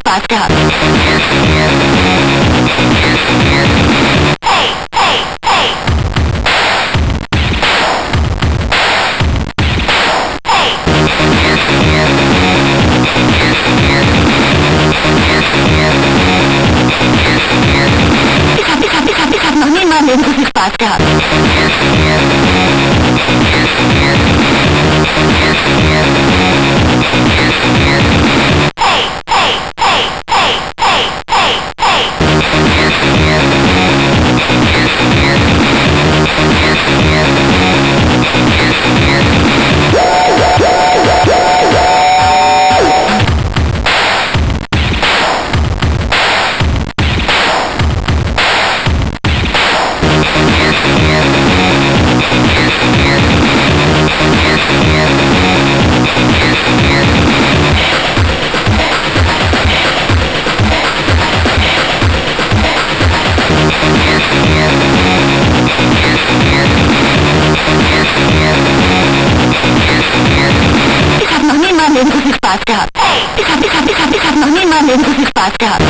Spaß gehabt. Ich hab noch nie in meinem Leben so viel Spaß gehabt. Ich hab noch nie in meinem Leben so viel Spaß gehabt. Ich hab noch nie in meinem Leben so viel Spaß gehabt.